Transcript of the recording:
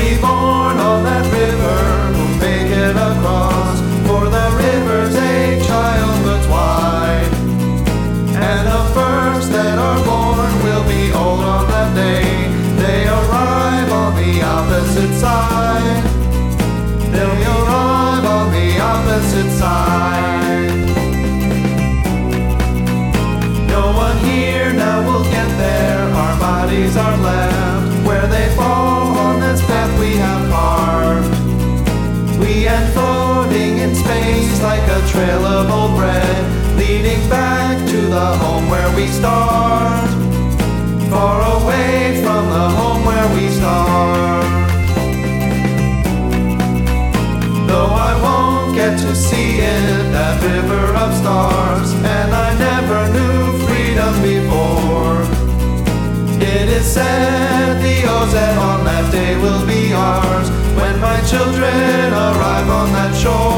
be born on that river who'll make it across, for the river's 8 childhoods wide. And the first that are born will be old on that day. They arrive on the opposite side. They'll arrive on the opposite side. No one here now will get there. Our bodies are left where they fall on this path we have carved. We end floating in space like a trail of old bread, leading back to the home where we start, far away from the home where we start. Though I won't get to see it, that river of stars, and I never knew freedom before. It is said the Ozette on that day will be ours, when my children arrive on that shore.